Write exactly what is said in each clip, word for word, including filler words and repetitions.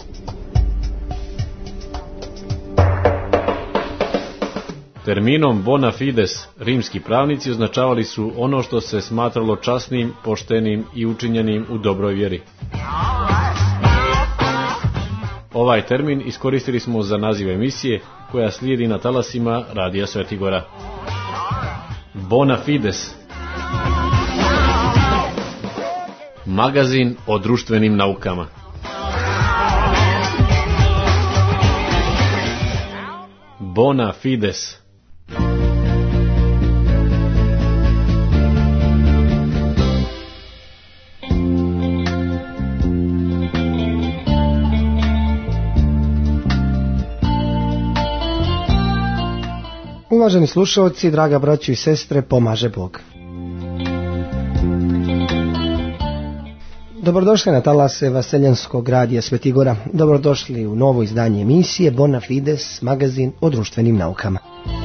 Terminom bona fides rimski pravnici označavali su ono što se smatralo časnim, poštenim i učinjenim u dobroj vjeri. Ovaj termin iskoristili smo za naziv emisije koja slijedi na talasima Radija Svetigora. Bona fides. Magazin o društvenim naukama. Bona fides. Uvaženi slušalci, draga braćo i sestre, pomaže Bog. Dobrodošli na talase Vaseljanskog radija Svetigora. Dobrodošli u novo izdanje emisije Bona Fides, magazin o društvenim naukama.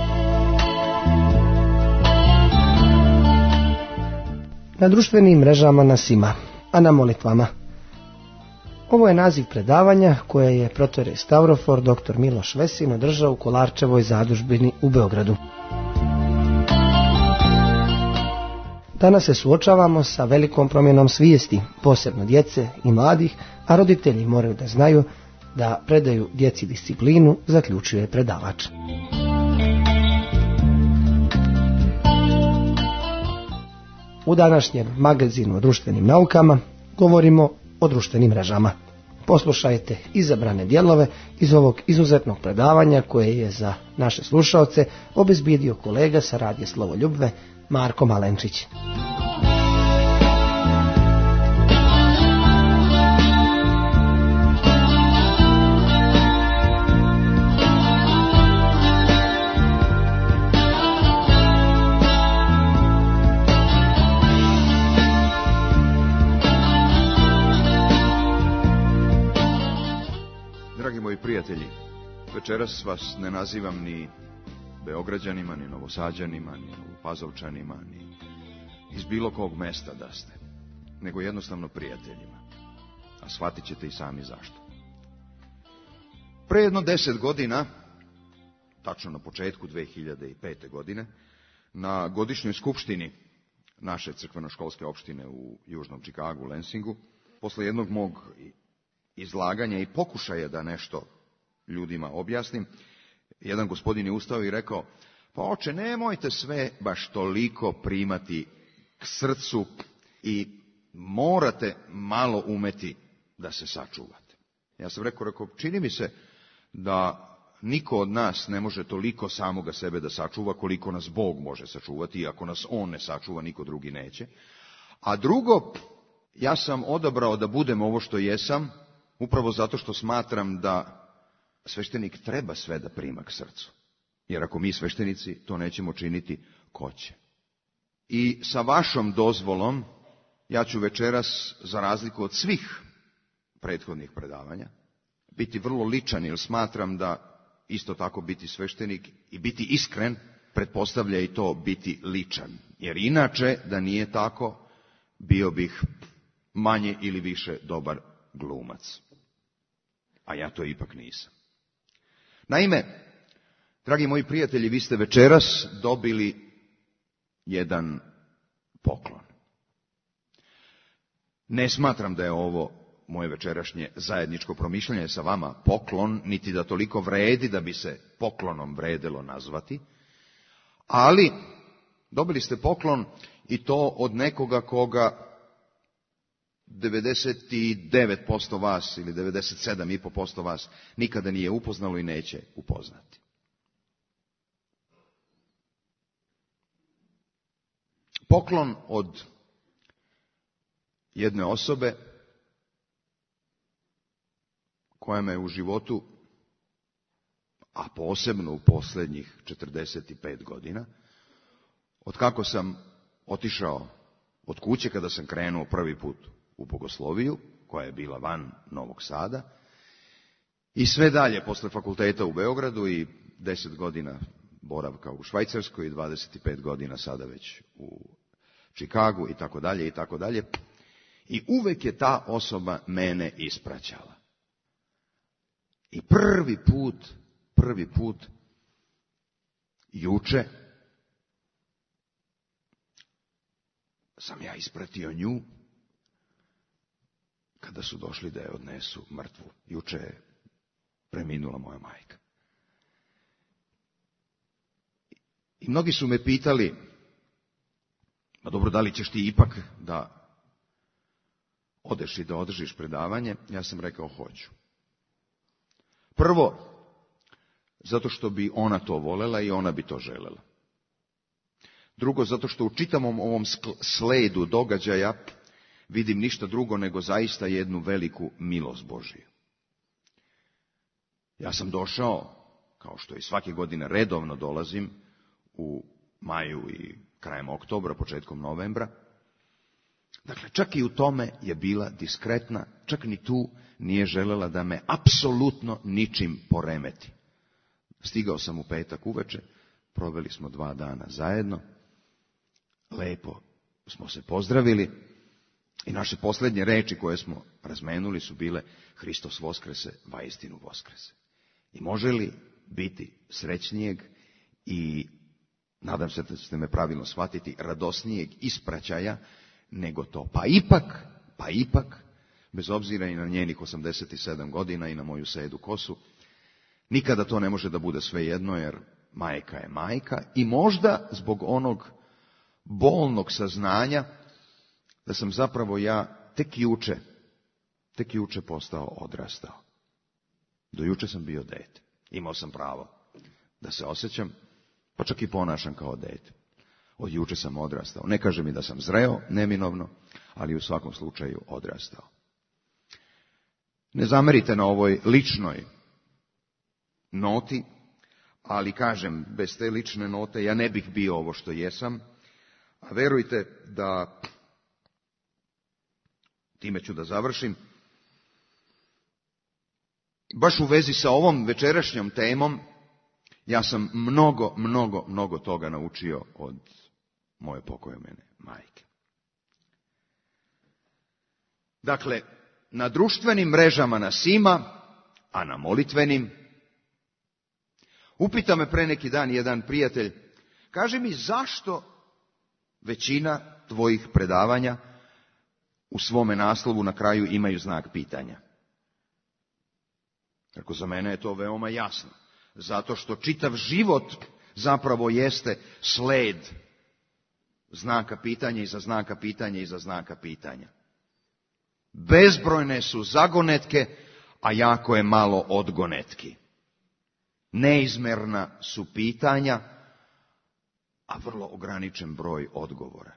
Na društvenim mrežama nas ima, a na molitvama. Ovo je naziv predavanja koje je protore Stavrofor doktor Miloš Vesin održao u Kolarčevoj zadužbini u Beogradu. Danas se suočavamo sa velikom promjenom svijesti, posebno djece i mladih, a roditelji moraju da znaju da predaju djeci disciplinu, zaključuje predavač. U današnjem magazinu o društvenim naukama govorimo o društvenim mrežama. Poslušajte izabrane dijelove iz ovog izuzetnog predavanja koje je za naše slušaoce obezbijedio kolega sa Radija Slovoljubve Marko Malenčić. Prijatelji, večeras vas ne nazivam ni Beograđanima, ni Novosađanima, ni Novopazovčanima, ni iz bilo kog mesta da ste, nego jednostavno prijateljima, a shvatit ćete i sami zašto. Pre jedno deset godina, tačno na početku dve hiljade pete. godine, na godišnjoj skupštini naše crkveno-školske opštine u Južnom Čikagu, u Lensingu, posle jednog mog izlaganja i pokušaja da nešto ljudima objasnim, jedan gospodin je ustao i rekao: pa oče, nemojte sve baš toliko primati k srcu i morate malo umeti da se sačuvate. Ja sam rekao, rekao, čini mi se da niko od nas ne može toliko samoga sebe da sačuva koliko nas Bog može sačuvati, i ako nas On ne sačuva, niko drugi neće. A drugo, ja sam odabrao da budem ovo što jesam, upravo zato što smatram da sveštenik treba sve da prima k srcu. Jer ako mi sveštenici to nećemo činiti, ko će? I sa vašom dozvolom, ja ću večeras, za razliku od svih prethodnih predavanja, biti vrlo ličan, jer smatram da isto tako biti sveštenik i biti iskren pretpostavlja i to biti ličan. Jer inače, da nije tako, bio bih manje ili više dobar glumac. A ja to ipak nisam. Naime, dragi moji prijatelji, vi ste večeras dobili jedan poklon. Ne smatram da je ovo moje večerašnje zajedničko promišljanje sa vama poklon, niti da toliko vredi da bi se poklonom vredelo nazvati, ali dobili ste poklon i to od nekoga koga devedeset devet posto vas ili devedeset sedam i po posto vas nikada nije upoznalo i neće upoznati. Poklon od jedne osobe koja me u životu, a posebno u posljednjih četrdeset pet godina, od kako sam otišao od kuće kada sam krenuo prvi put u Bogosloviju, koja je bila van Novog Sada, i sve dalje posle fakulteta u Beogradu i deset godina boravka u Švajcarskoj i dvadeset pet godina sada već u Čikagu i tako dalje i tako dalje. I uvek je ta osoba mene ispraćala. I prvi put, prvi put, juče, sam ja ispratio nju, kada su došli da je odnesu mrtvu. Juče je preminula moja majka. I mnogi su me pitali, ma dobro, da li ćeš ti ipak da odeš i da održiš predavanje? Ja sam rekao, hoću. Prvo, zato što bi ona to volela i ona bi to želela. Drugo, zato što u čitavom ovom sledu događaja vidim ništa drugo nego zaista jednu veliku milost Božiju. Ja sam došao, kao što i svake godine redovno dolazim, u maju i krajem oktobra, početkom novembra. Dakle, čak i u tome je bila diskretna, čak ni tu nije želela da me apsolutno ničim poremeti. Stigao sam u petak uveče, proveli smo dva dana zajedno, lepo smo se pozdravili i naše posljednje reči koje smo razmenuli su bile Hristos voskrese, vaistinu voskrese. I može li biti srećnijeg i, nadam se da ćete me pravilno shvatiti, radosnijeg ispraćaja nego to. Pa ipak, pa ipak, bez obzira i na njenih osamdeset sedam godina i na moju sedu kosu, nikada to ne može da bude svejedno, jer majka je majka i možda zbog onog bolnog saznanja da sam zapravo ja tek juče, tek juče postao odrastao. Do juče sam bio dete. Imao sam pravo da se osjećam, pa čak i ponašam kao dete. Od juče sam odrastao. Ne kaže mi da sam zreo, neminovno, ali u svakom slučaju odrastao. Ne zamerite na ovoj ličnoj noti, ali kažem, bez te lične note ja ne bih bio ovo što jesam, a verujte da, time ću da završim, baš u vezi sa ovom večerašnjom temom, ja sam mnogo, mnogo, mnogo toga naučio od moje pokojene majke. Dakle, na društvenim mrežama nas ima, a na molitvenim. Upita me pre neki dan jedan prijatelj, kaže mi zašto većina tvojih predavanja u svome naslovu na kraju imaju znak pitanja. Tako za mene je to veoma jasno. Zato što čitav život zapravo jeste sled znaka pitanja iza znaka pitanja iza znaka pitanja. Bezbrojne su zagonetke, a jako je malo odgonetki. Neizmerna su pitanja, a vrlo ograničen broj odgovora.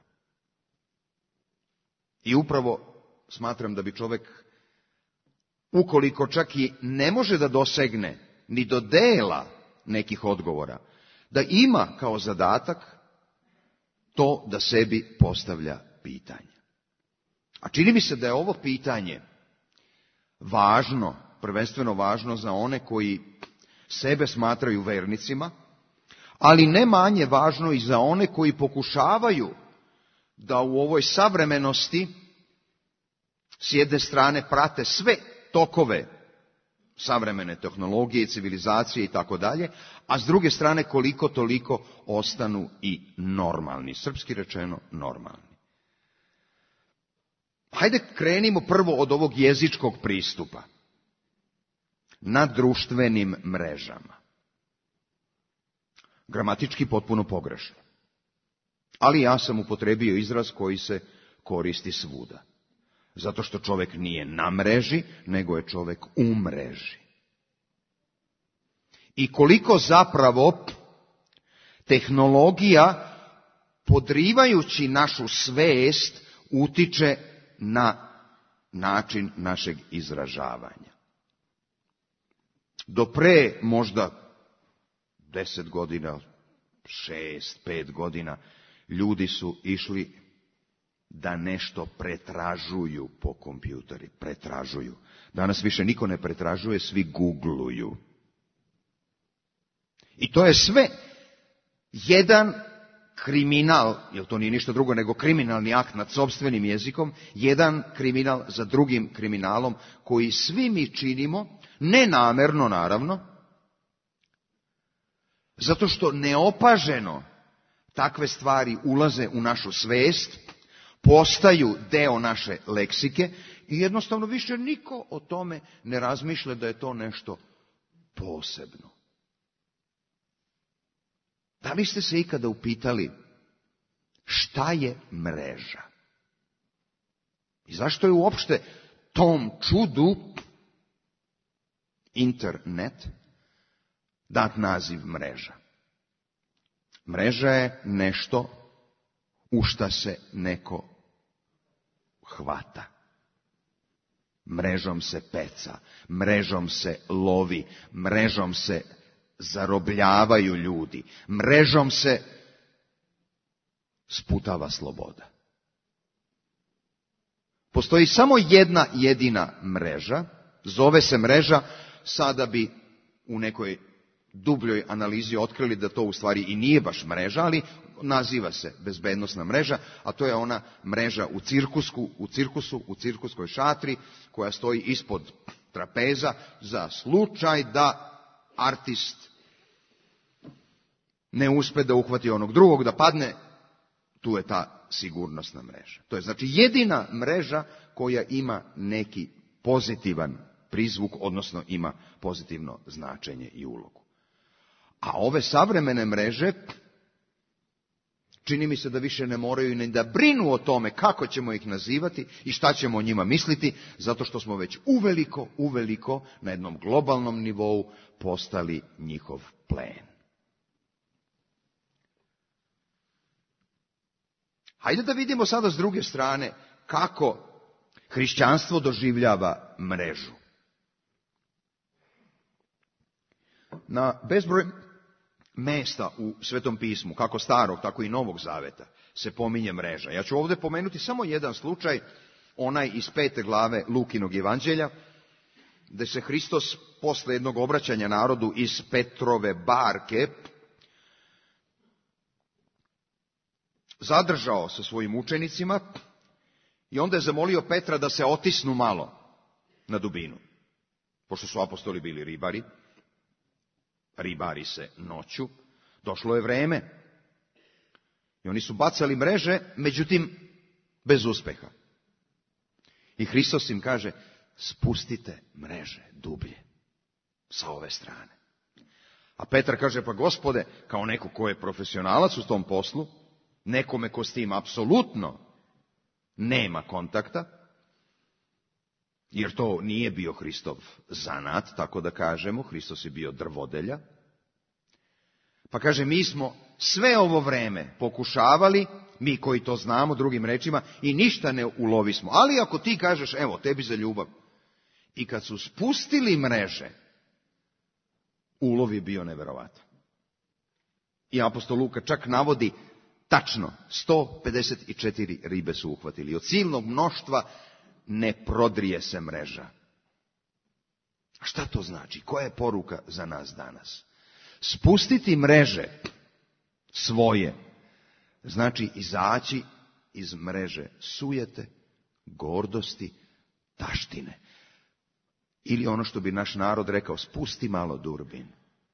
I upravo smatram da bi čovjek, ukoliko čak i ne može da dosegne ni do dela nekih odgovora, da ima kao zadatak to da sebi postavlja pitanje. A čini mi se da je ovo pitanje važno, prvenstveno važno za one koji sebe smatraju vernicima, ali ne manje važno i za one koji pokušavaju da u ovoj savremenosti s jedne strane prate sve tokove savremene tehnologije, civilizacije i tako dalje, a s druge strane koliko toliko ostanu i normalni, srpski rečeno normalni. Hajde krenimo prvo od ovog jezičkog pristupa. Na društvenim mrežama. Gramatički potpuno pogrešno. Ali ja sam upotrebio izraz koji se koristi svuda. Zato što čovjek nije na mreži, nego je čovjek u mreži. I koliko zapravo tehnologija, podrivajući našu svest, utiče na način našeg izražavanja. Do pre možda deset godina, šest, pet godina, ljudi su išli da nešto pretražuju po kompjuteri. Pretražuju. Danas više niko ne pretražuje, svi googluju. I to je sve jedan kriminal, jer to nije ništa drugo nego kriminalni akt nad sopstvenim jezikom, jedan kriminal za drugim kriminalom koji svi mi činimo Nenamerno, naravno, zato što neopaženo takve stvari ulaze u našu svest, postaju deo naše leksike i jednostavno više niko o tome ne razmišlja da je to nešto posebno. Da li ste se ikada upitali šta je mreža? I zašto je uopšte tom čudu internet dat naziv mreža? Mreža je nešto u šta se neko hvata. Mrežom se peca, mrežom se lovi, mrežom se zarobljavaju ljudi, mrežom se sputava sloboda. Postoji samo jedna jedina mreža, zove se mreža, sada bi u nekoj dubljoj analizi otkrili da to u stvari i nije baš mreža, ali naziva se bezbednosna mreža, a to je ona mreža u cirkusku, u cirkusu, u cirkuskoj šatri, koja stoji ispod trapeza za slučaj da artist ne uspe da uhvati onog drugog, da padne, tu je ta sigurnosna mreža. To je znači jedina mreža koja ima neki pozitivan prizvuk, odnosno ima pozitivno značenje i ulogu. A ove savremene mreže, čini mi se da više ne moraju ni da brinu o tome kako ćemo ih nazivati i šta ćemo o njima misliti, zato što smo već uveliko, uveliko na jednom globalnom nivou postali njihov plen. Hajde da vidimo sada s druge strane kako hrišćanstvo doživljava mrežu. Na bezbroj mesta u Svetom pismu, kako starog, tako i Novog zaveta, se pominje mreža. Ja ću ovdje pomenuti samo jedan slučaj, onaj iz pete glave Lukinog evanđelja, gdje se Hristos posle jednog obraćanja narodu iz Petrove barke zadržao sa svojim učenicima i onda je zamolio Petra da se otisnu malo na dubinu. Pošto su apostoli bili ribari, ribari se noću, došlo je vreme. I oni su bacali mreže, međutim, bez uspeha. I Hristos im kaže, spustite mreže dublje, sa ove strane. A Petar kaže, pa Gospode, kao neko ko je profesionalac u tom poslu, nekome ko s tim apsolutno nema kontakta, jer to nije bio Hristov zanat, tako da kažemo, Hristos je bio drvodelja. Pa kaže, mi smo sve ovo vreme pokušavali, mi koji to znamo, drugim rečima, i ništa ne ulovismo. Ali ako ti kažeš, evo, tebi za ljubav. I kad su spustili mreže, ulov je bio neverovatan. I apostol Luka čak navodi tačno, sto pedeset četiri ribe su uhvatili. Od silnog mnoštva ne prodrije se mreža. A šta to znači? Koja je poruka za nas danas? Spustiti mreže svoje znači izaći iz mreže sujete, gordosti, taštine. Ili ono što bi naš narod rekao, spusti malo durbin.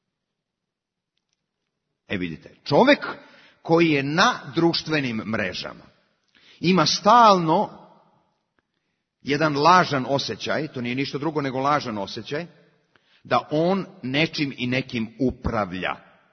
E vidite, čovjek koji je na društvenim mrežama ima stalno jedan lažan osjećaj, to nije ništa drugo nego lažan osjećaj, da on nečim i nekim upravlja.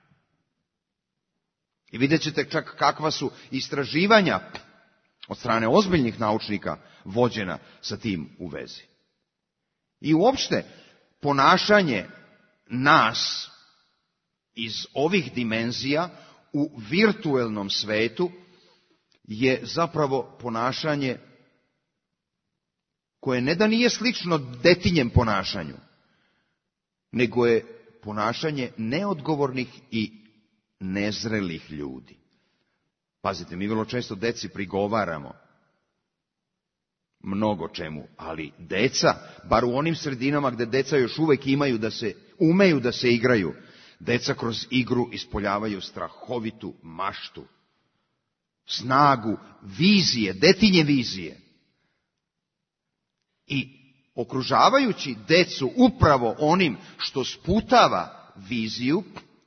I vidjet ćete čak kakva su istraživanja od strane ozbiljnih naučnika vođena sa tim u vezi. I uopšte ponašanje nas iz ovih dimenzija u virtuelnom svetu je zapravo ponašanje koje ne da nije slično detinjem ponašanju, nego je ponašanje neodgovornih i nezrelih ljudi. Pazite, mi vrlo često deci prigovaramo mnogo čemu, ali deca, bar u onim sredinama gdje deca još uvijek imaju da se, umeju da se igraju, deca kroz igru ispoljavaju strahovitu maštu, snagu, vizije, detinje vizije. I okružavajući decu upravo onim što sputava viziju,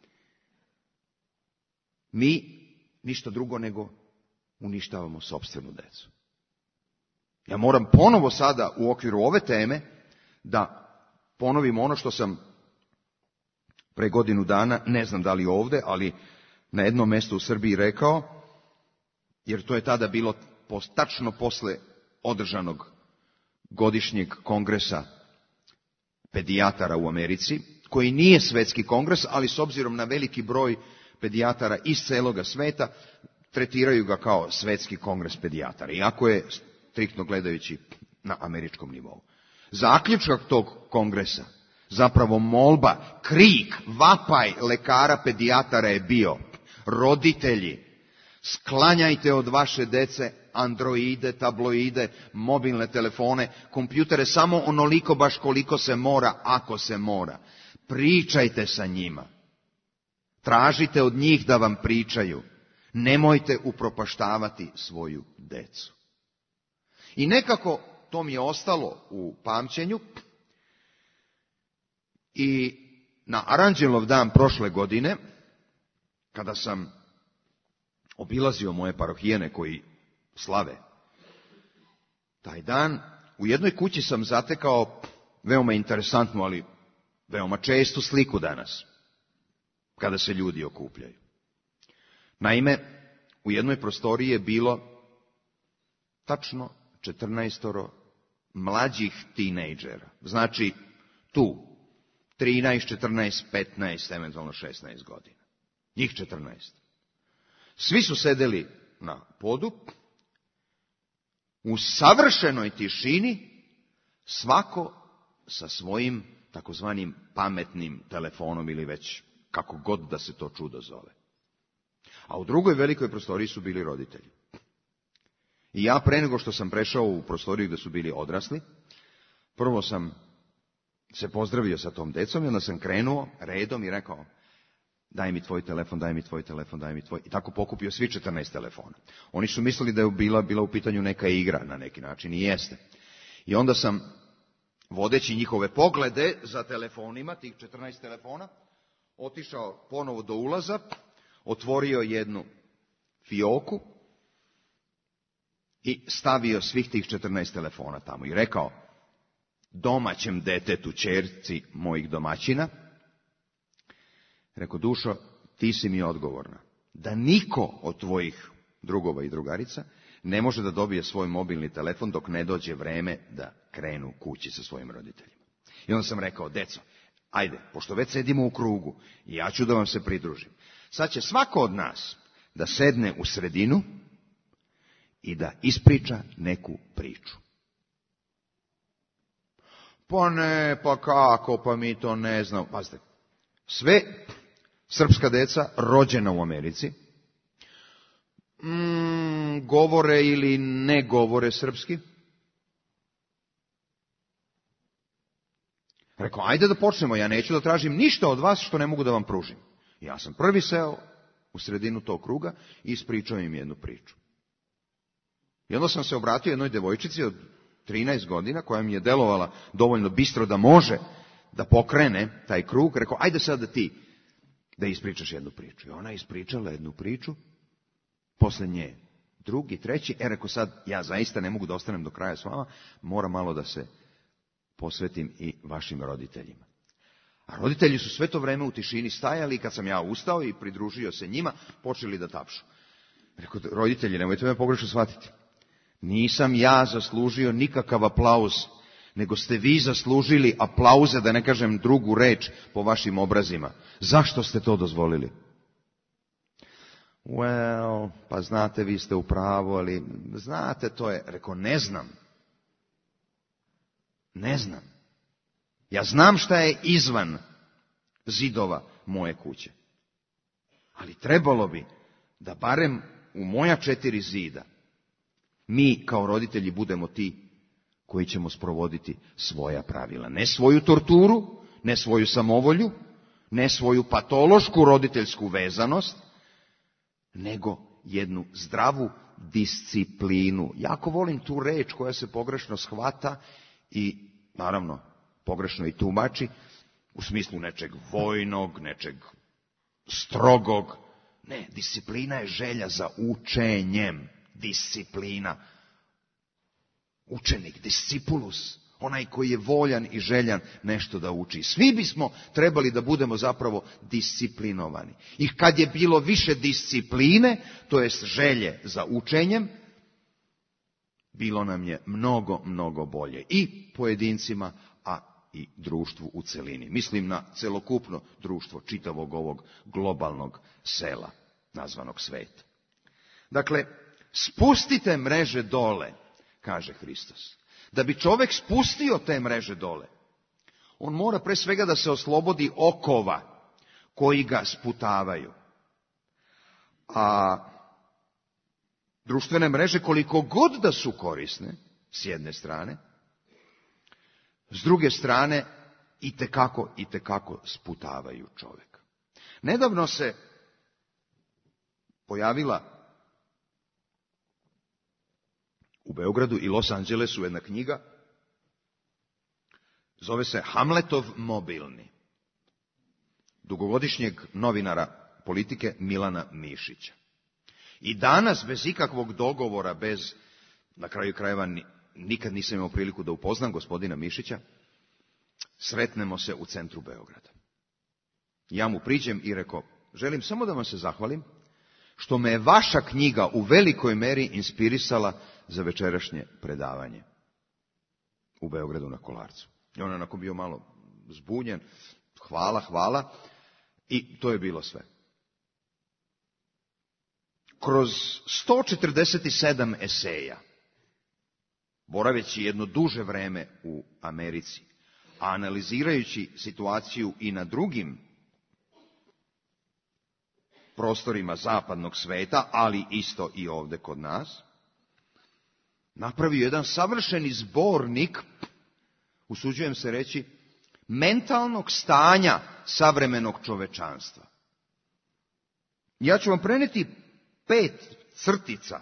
mi ništa drugo nego uništavamo sopstvenu decu. Ja moram ponovo sada u okviru ove teme da ponovim ono što sam pre godinu dana, ne znam da li ovde, ali na jednom mjestu u Srbiji rekao, jer to je tada bilo tačno posle održanog godišnjeg kongresa pedijatara u Americi, koji nije svetski kongres, ali s obzirom na veliki broj pedijatara iz celoga sveta, tretiraju ga kao svetski kongres pedijatara, iako je striktno gledajući na američkom nivou. Zaključak tog kongresa, zapravo molba, krik, vapaj lekara pedijatara je bio: roditelji, sklanjajte od vaše dece androide, tabloide, mobilne telefone, kompjutere, samo onoliko baš koliko se mora, ako se mora. Pričajte sa njima. Tražite od njih da vam pričaju. Nemojte upropaštavati svoju decu. I nekako to mi je ostalo u pamćenju. I na Aranđelov dan prošle godine, kada sam obilazio moje parohijene koji slave taj dan, u jednoj kući sam zatekao veoma interesantnu, ali veoma čestu sliku danas, kada se ljudi okupljaju. Naime, u jednoj prostoriji je bilo tačno četrnaestoro mlađih tinejdžera. Znači, tu, trinaest, četrnaest, petnaest, eventualno šesnaest godina. Njih četrnaest. Svi su sedeli na podu, u savršenoj tišini, svako sa svojim takozvanim pametnim telefonom ili već kako god da se to čudo zove. A u drugoj velikoj prostoriji su bili roditelji. I ja pre nego što sam prešao u prostoriju gde su bili odrasli, prvo sam se pozdravio sa tom decom i onda sam krenuo redom i rekao: daj mi tvoj telefon, daj mi tvoj telefon, daj mi tvoj. I tako pokupio svi četrnaest telefona. Oni su mislili da je bila, bila u pitanju neka igra na neki način, i jeste. I onda sam, vodeći njihove poglede za telefonima, tih četrnaest telefona, otišao ponovo do ulaza, otvorio jednu fioku i stavio svih tih četrnaest telefona tamo i rekao domaćem detetu, ćerci mojih domaćina, rekao: dušo, ti si mi odgovorna da niko od tvojih drugova i drugarica ne može da dobije svoj mobilni telefon dok ne dođe vreme da krenu kući sa svojim roditeljima. I onda sam rekao: deco, ajde, pošto već sedimo u krugu, ja ću da vam se pridružim. Sad će svako od nas da sedne u sredinu i da ispriča neku priču. Pa ne, pa kako, pa mi to ne znamo. Pazite, sve srpska deca rođena u Americi, mm, govore ili ne govore srpski. Rekao: ajde da počnemo, ja neću da tražim ništa od vas što ne mogu da vam pružim. Ja sam prvi seo u sredinu tog kruga i ispričao im jednu priču. I onda sam se obratio jednoj devojčici od trinaest godina, koja mi je delovala dovoljno bistro da može da pokrene taj krug. Rekao: ajde sad da ti da ispričaš jednu priču. I ona je ispričala jednu priču, posle nje drugi, treći. E, rekao: sad ja zaista ne mogu da ostanem do kraja s vama, moram malo da se posvetim i vašim roditeljima. A roditelji su sve to vreme u tišini stajali i kad sam ja ustao i pridružio se njima, počeli da tapšu. Rekao: roditelji, nemojte me pogrešno shvatiti. Nisam ja zaslužio nikakav aplauz, nego ste vi zaslužili aplauze, da ne kažem drugu reč, po vašim obrazima. Zašto ste to dozvolili? Well, pa znate, vi ste u pravu, ali znate, to je... Rekao: ne znam. Ne znam. Ja znam šta je izvan zidova moje kuće. Ali trebalo bi da barem u moja četiri zida mi kao roditelji budemo ti koji ćemo sprovoditi svoja pravila. Ne svoju torturu, ne svoju samovolju, ne svoju patološku roditeljsku vezanost, nego jednu zdravu disciplinu. Jako volim tu reč koja se pogrešno shvata i naravno, pogrešno i tumači, u smislu nečeg vojnog, nečeg strogog. Ne, disciplina je želja za učenjem. Disciplina. Učenik, discipulus, onaj koji je voljan i željan nešto da uči. Svi bismo trebali da budemo zapravo disciplinovani. I kad je bilo više discipline, to jest želje za učenjem, bilo nam je mnogo, mnogo bolje. I pojedincima, a i društvu u celini. Mislim na celokupno društvo čitavog ovog globalnog sela, nazvanog sveta. Dakle, spustite mreže dole, kaže Hristos. Da bi čovjek spustio te mreže dole, on mora pre svega da se oslobodi okova koji ga sputavaju. A društvene mreže, koliko god da su korisne, s jedne strane, s druge strane, itekako, itekako sputavaju čovjeka. Nedavno se pojavila u Beogradu i Los Angelesu jedna knjiga, zove se Hamletov mobilni, dugogodišnjeg novinara politike Milana Mišića. I danas, bez ikakvog dogovora, bez, na kraju krajeva, nikad nisam imao priliku da upoznam gospodina Mišića, sretnemo se u centru Beograda. Ja mu priđem i rekao, želim samo da vam se zahvalim što me je vaša knjiga u velikoj meri inspirisala za večerašnje predavanje u Beogradu na Kolarcu. I on je onako bio malo zbunjen, hvala, hvala, i to je bilo sve. Kroz sto četrdeset sedam eseja, boraveći jedno duže vreme u Americi, a analizirajući situaciju i na drugim prostorima zapadnog sveta, ali isto i ovde kod nas, napravio jedan savršeni zbornik, usuđujem se reći, mentalnog stanja savremenog čovečanstva. Ja ću vam preneti pet crtica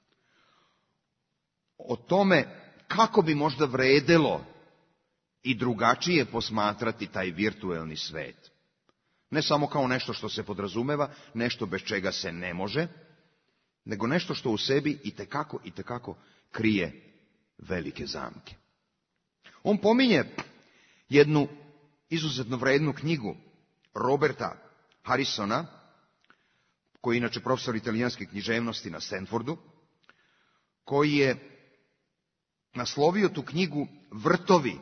o tome kako bi možda vredelo i drugačije posmatrati taj virtuelni svet. Ne samo kao nešto što se podrazumeva, nešto bez čega se ne može, nego nešto što u sebi itekako, itekako krije velike zamke. On pominje jednu izuzetno vrednu knjigu Roberta Harrisona, koji je inače profesor italijanske književnosti na Stanfordu, koji je naslovio tu knjigu Vrtovi,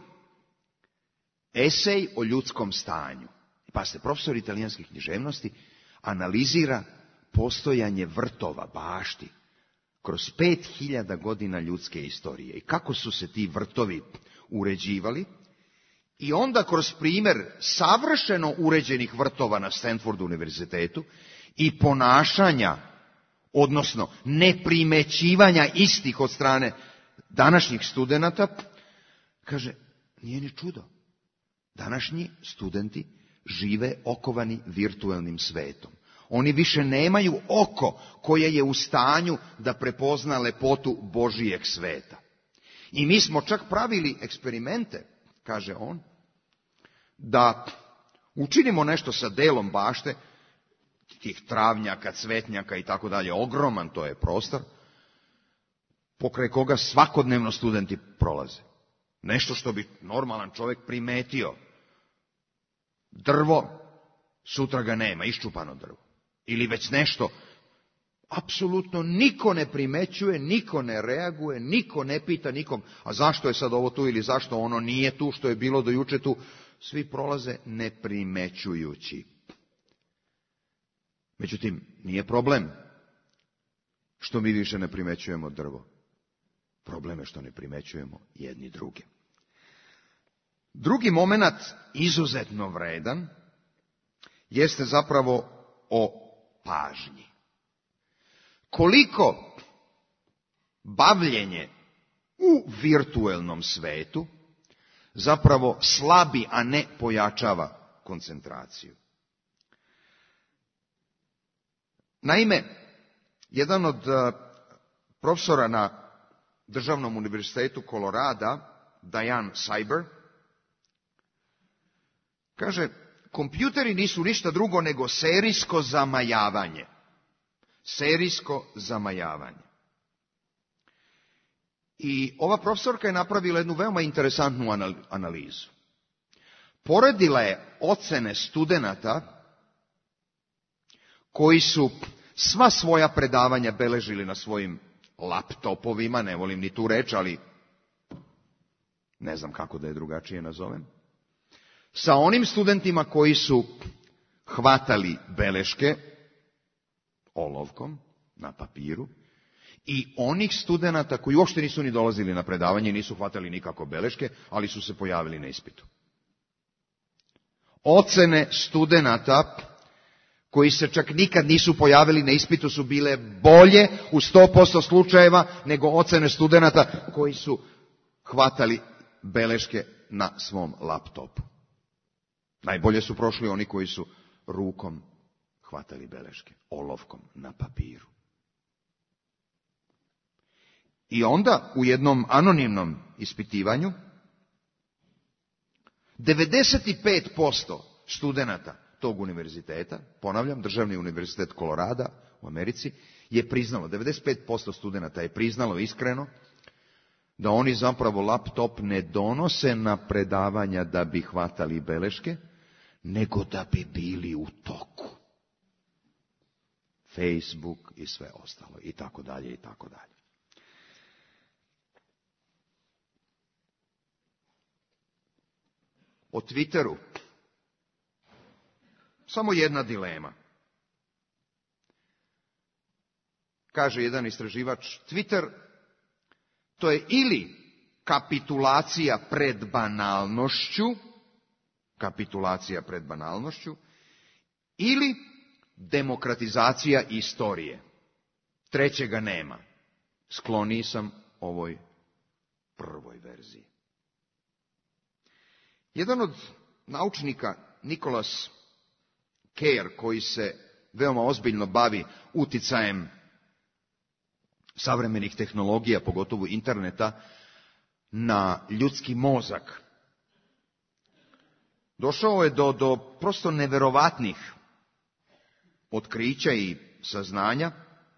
esej o ljudskom stanju. Pa se profesor italijanske književnosti analizira postojanje vrtova, bašti, kroz pet hiljada godina ljudske istorije i kako su se ti vrtovi uređivali. I onda kroz primjer savršeno uređenih vrtova na Stanfordu univerzitetu i ponašanja, odnosno neprimećivanja istih od strane današnjih studenata, kaže, nije ni čudo. Današnji studenti žive okovani virtuelnim svetom. Oni više nemaju oko koje je u stanju da prepozna lepotu Božijeg sveta. I mi smo čak pravili eksperimente, kaže on, da učinimo nešto sa delom bašte, tih travnjaka, cvetnjaka i tako dalje, ogroman to je prostor, pokraj koga svakodnevno studenti prolaze. Nešto što bi normalan čovjek primetio. Drvo, sutra ga nema, iščupano drvo. Ili već nešto. Apsolutno niko ne primećuje, niko ne reaguje, niko ne pita nikom, a zašto je sad ovo tu ili zašto ono nije tu, što je bilo do juče tu. Svi prolaze ne primećujući. Međutim, nije problem što mi više ne primećujemo drvo. Problem je što ne primećujemo jedni druge. Drugi moment, izuzetno vredan, jeste zapravo o pažnji. Koliko bavljenje u virtuelnom svetu zapravo slabi, a ne pojačava koncentraciju. Naime, jedan od profesora na Državnom univerzitetu Kolorada, Diane Seiber, Kaže, kompjuteri nisu ništa drugo nego serijsko zamajavanje. Serijsko zamajavanje. I ova profesorka je napravila jednu veoma interesantnu analizu. Poredila je ocene studenata koji su sva svoja predavanja beležili na svojim laptopovima, ne volim ni tu reč, ali ne znam kako da je drugačije nazovem, sa onim studentima koji su hvatali beleške olovkom na papiru i onih studenata koji uopšte nisu ni dolazili na predavanje i nisu hvatali nikako beleške, ali su se pojavili na ispitu. Ocene studenata koji se čak nikad nisu pojavili na ispitu su bile bolje u sto posto slučajeva nego ocene studenata koji su hvatali beleške na svom laptopu. Najbolje su prošli oni koji su rukom hvatali beleške, olovkom na papiru. I onda u jednom anonimnom ispitivanju devedeset pet posto studenata tog univerziteta, ponavljam, Državni univerzitet Kolorada u Americi, je priznalo, devedeset pet posto studenata je priznalo iskreno da oni zapravo laptop ne donose na predavanja da bi hvatali beleške, nego da bi bili u toku. Facebook i sve ostalo, i tako dalje, i tako dalje. O Twitteru samo jedna dilema. Kaže jedan istraživač, Twitter to je ili kapitulacija pred banalnošću, kapitulacija pred banalnošću, ili demokratizacija istorije. Trećega nema. Skloniji sam ovoj prvoj verziji. Jedan od naučnika, Nicholas Carr, koji se veoma ozbiljno bavi uticajem savremenih tehnologija, pogotovo interneta, na ljudski mozak, došao je do, do prosto neverovatnih otkrića i saznanja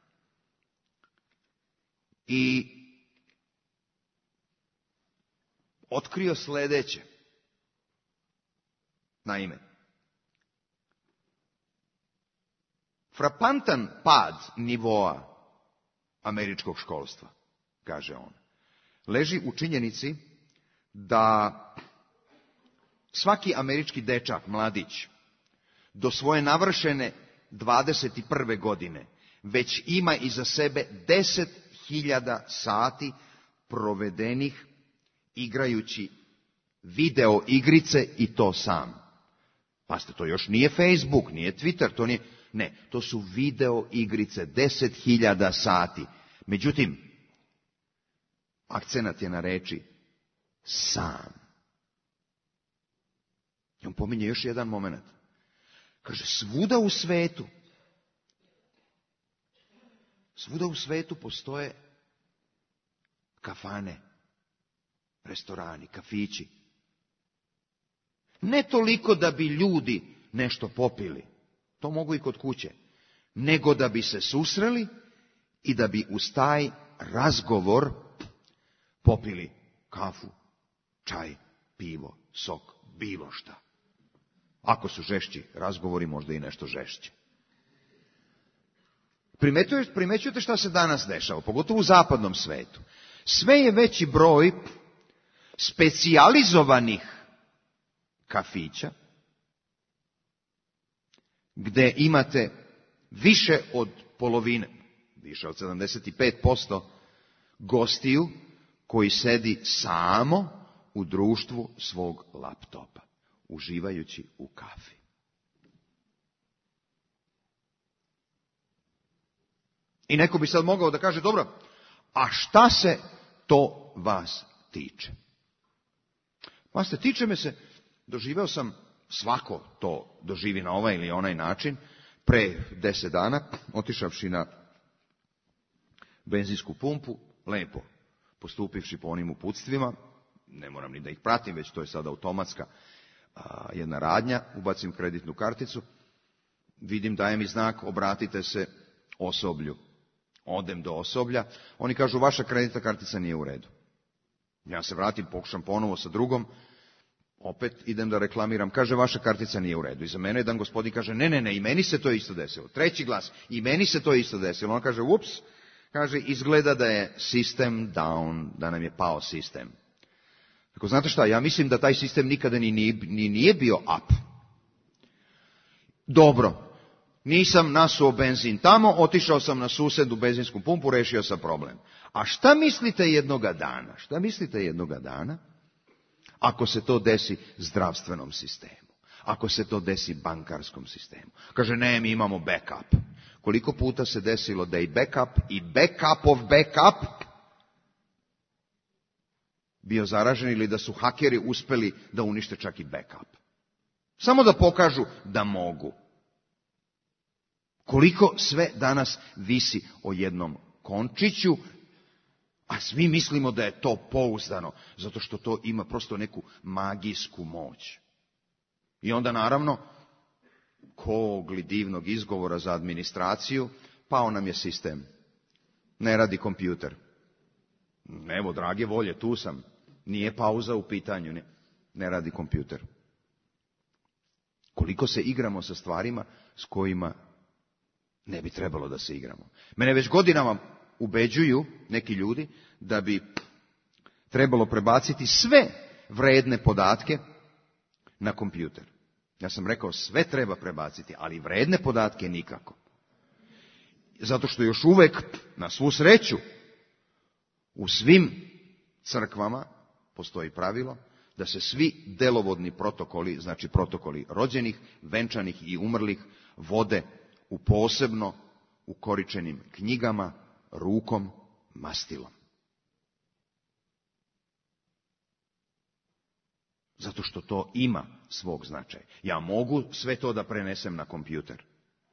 i otkrio sljedeće. Naime, frapantan pad nivoa američkog školstva, kaže on, leži u činjenici da svaki američki dečak, mladić, do svoje navršene dvadeset prve godine već ima iza sebe deset hiljada sati provedenih igrajući video igrice i to sam. Pazite, to još nije Facebook, nije Twitter, to nije... Ne, to su video igrice, deset hiljada sati. Međutim, akcenat je na reči sam. I on pominje još jedan moment. Kaže, svuda u svetu, svuda u svetu postoje kafane, restorani, kafići. Ne toliko da bi ljudi nešto popili, to mogu i kod kuće, nego da bi se susreli i da bi uz taj razgovor popili kafu, čaj, pivo, sok, bilo šta. Ako su žešći razgovori, možda i nešto žešće. Primećujete šta se danas dešava, pogotovo u zapadnom svetu. Sve je veći broj specijalizovanih kafića, gde imate više od polovine, više od sedamdeset pet posto gostiju koji sedi samo u društvu svog laptopa, uživajući u kafi. I neko bi sad mogao da kaže, dobro, a šta se to vas tiče? Pa se tiče me se, doživeo sam, svako to doživi na ovaj ili onaj način, pre deset dana, otišavši na benzinsku pumpu, lepo postupivši po onim uputstvima, ne moram ni da ih pratim, već to je sad automatska a, jedna radnja, ubacim kreditnu karticu, vidim, daje mi znak, obratite se osoblju. Odem do osoblja, oni kažu, vaša kreditna kartica nije u redu. Ja se vratim, pokušam ponovo sa drugom, opet idem da reklamiram, kaže, vaša kartica nije u redu. I za mene jedan gospodin kaže, ne, ne, ne, i meni se to isto desilo. Treći glas, i meni se to isto desilo. On kaže, ups, kaže, izgleda da je sistem down, da nam je pao sistem. Tako, znate šta, ja mislim da taj sistem nikada ni, ni, ni nije bio up. Dobro, nisam nasuo benzin tamo, otišao sam na susednu benzinsku pumpu, rešio sam problem. A šta mislite jednoga dana? Šta mislite jednoga dana? Ako se to desi zdravstvenom sistemu, ako se to desi bankarskom sistemu. Kaže, ne, mi imamo backup. Koliko puta se desilo da i backup i backup of backup bio zaražen ili da su hakeri uspeli da unište čak i backup. Samo da pokažu da mogu. Koliko sve danas visi o jednom končiću, a svi mislimo da je to pouzdano, zato što to ima prosto neku magijsku moć. I onda naravno, kogli divnog izgovora za administraciju, pao nam je sistem. Ne radi kompjuter. Evo, drage volje, tu sam. Nije pauza u pitanju, ne, ne radi kompjuter. Koliko se igramo sa stvarima s kojima ne bi trebalo da se igramo. Mene već godinama ubeđuju neki ljudi da bi trebalo prebaciti sve vredne podatke na kompjuter. Ja sam rekao, sve treba prebaciti, ali vredne podatke nikako. Zato što još uvek, na svu sreću, u svim crkvama postoji pravilo da se svi delovodni protokoli, znači protokoli rođenih, venčanih i umrlih, vode u posebno ukoričenim knjigama, rukom, mastilom. Zato što to ima svog značaja. Ja mogu sve to da prenesem na kompjuter.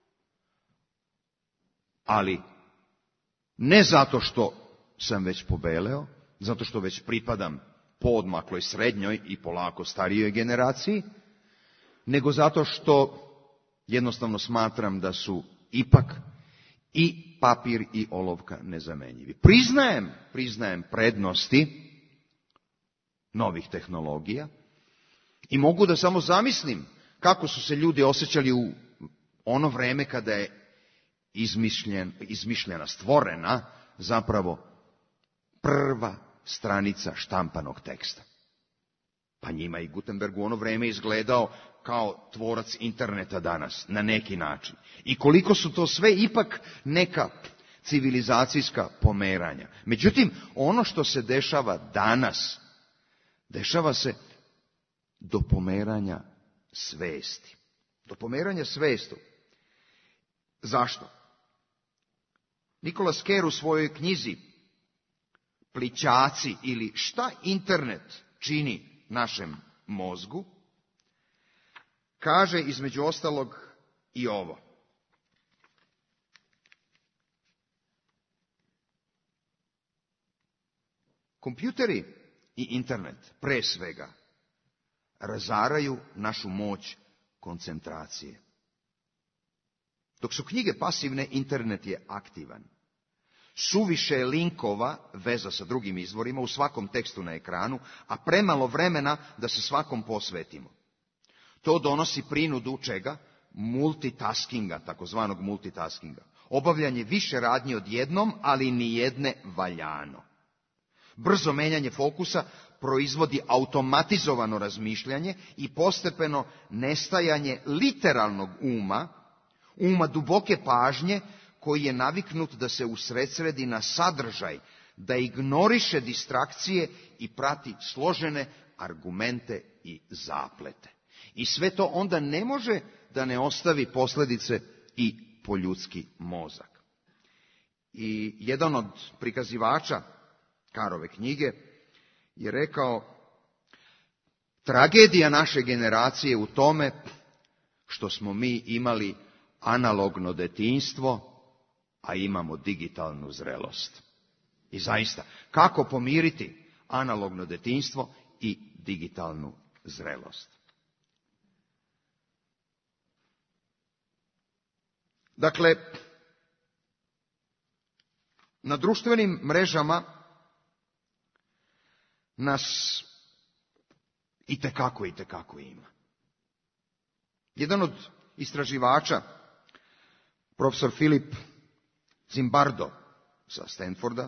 Ali ne zato što sam već pobeleo, zato što već pripadam poodmakloj srednjoj i polako starijoj generaciji, nego zato što jednostavno smatram da su ipak i papir i olovka nezamenjivi. Priznajem, priznajem prednosti novih tehnologija i mogu da samo zamislim kako su se ljudi osjećali u ono vreme kada je izmišljen, izmišljena, stvorena zapravo prva stranica štampanog teksta. Pa njima i Gutenberg u ono vreme izgledao kao tvorac interneta danas, na neki način. I koliko su to sve ipak neka civilizacijska pomeranja. Međutim, ono što se dešava danas, dešava se do pomeranja svesti. Do pomeranja svesti. Zašto? Nicholas Carr u svojoj knjizi Plićaci ili šta internet čini našem mozgu, kaže između ostalog i ovo. Kompjuteri i internet, pre svega, razaraju našu moć koncentracije. Dok su knjige pasivne, internet je aktivan. Suviše je linkova, veza sa drugim izvorima, u svakom tekstu na ekranu, a premalo vremena da se svakom posvetimo. To donosi prinudu čega? Multitaskinga, takozvanog multitaskinga. Obavljanje više radnji odjednom, ali ni jedne valjano. Brzo menjanje fokusa proizvodi automatizovano razmišljanje i postepeno nestajanje literalnog uma, uma duboke pažnje, koji je naviknut da se usredsredi na sadržaj, da ignoriše distrakcije i prati složene argumente i zaplete. I sve to onda ne može da ne ostavi posljedice i po ljudski mozak. I jedan od prikazivača Carrove knjige je rekao, tragedija naše generacije u tome što smo mi imali analogno detinjstvo, a imamo digitalnu zrelost. I zaista, kako pomiriti analogno detinjstvo i digitalnu zrelost? Dakle, na društvenim mrežama nas itekako, itekako ima. Jedan od istraživača, profesor Philip Zimbardo sa Stanforda,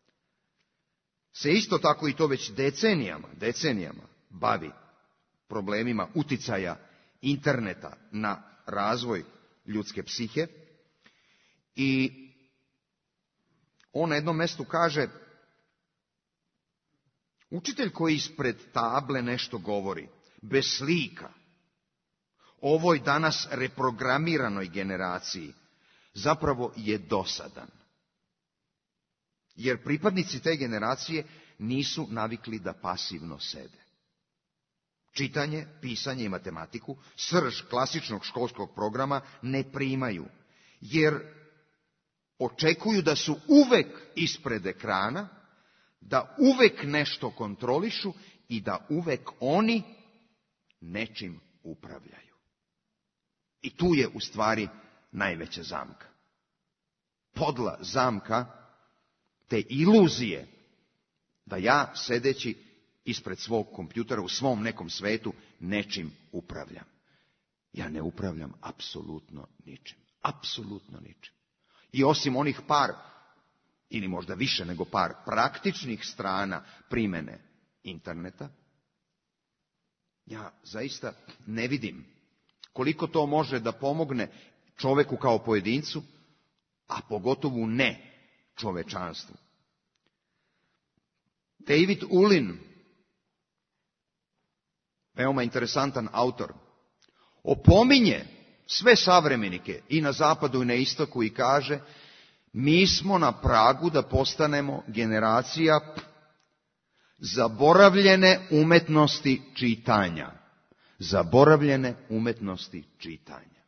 se isto tako i to već decenijama, decenijama bavi problemima uticaja interneta na razvoj ljudske psihe i on na jednom mjestu kaže: učitelj koji ispred table nešto govori, bez slika, ovoj danas reprogramiranoj generaciji zapravo je dosadan. Jer pripadnici te generacije nisu navikli da pasivno sede. Čitanje, pisanje i matematiku, srž klasičnog školskog programa, ne primaju, jer očekuju da su uvek ispred ekrana, da uvek nešto kontrolišu i da uvek oni nečim upravljaju. I tu je u stvari najveća zamka. Podla zamka te iluzije da ja, sedeći ispred svog kompjutera u svom nekom svetu, nečim upravljam. Ja ne upravljam apsolutno ničim. Apsolutno ničim. I osim onih par, ili možda više nego par, praktičnih strana primene interneta, ja zaista ne vidim koliko to može da pomogne čoveku kao pojedincu, a pogotovo ne čovečanstvu. David Ulin, veoma interesantan autor, opominje sve savremenike i na zapadu i na istoku i kaže: mi smo na pragu da postanemo generacija zaboravljene umetnosti čitanja. Zaboravljene umetnosti čitanja.